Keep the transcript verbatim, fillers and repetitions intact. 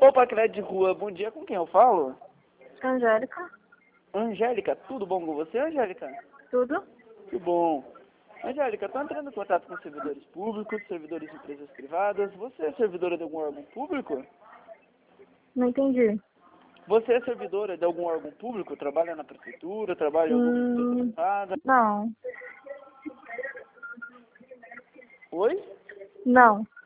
Opa, Clédio de Rua, bom dia, com quem eu falo? Angélica, Angélica, tudo bom com você, Angélica? tudo? Que bom. Angélica, estou entrando em contato com servidores públicos, servidores de empresas privadas. Você é servidora de algum órgão público? Não entendi. Você é servidora de algum órgão público? Trabalha na prefeitura, trabalha em alguma empresa Hum, privada? não, Oi? não.